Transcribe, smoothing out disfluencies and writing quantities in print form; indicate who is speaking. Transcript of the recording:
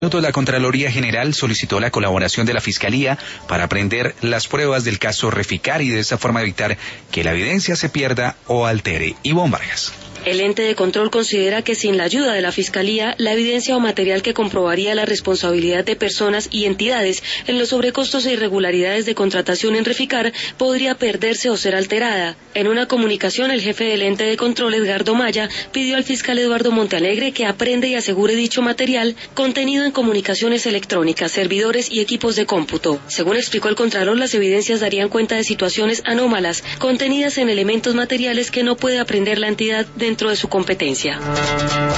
Speaker 1: La Contraloría General solicitó la colaboración de la Fiscalía para aprender las pruebas del caso Reficar y de esa forma evitar que la evidencia se pierda o altere. Ivonne Vargas.
Speaker 2: El ente de control considera que sin la ayuda de la Fiscalía, la evidencia o material que comprobaría la responsabilidad de personas y entidades en los sobrecostos e irregularidades de contratación en Reficar podría perderse o ser alterada. En una comunicación, el jefe del ente de control, Edgardo Maya, pidió al fiscal Eduardo Montealegre que aprenda y asegure dicho material contenido en comunicaciones electrónicas, servidores y equipos de cómputo. Según explicó el Contralor, las evidencias darían cuenta de situaciones anómalas contenidas en elementos materiales que no puede aprender la entidad dentro de su competencia.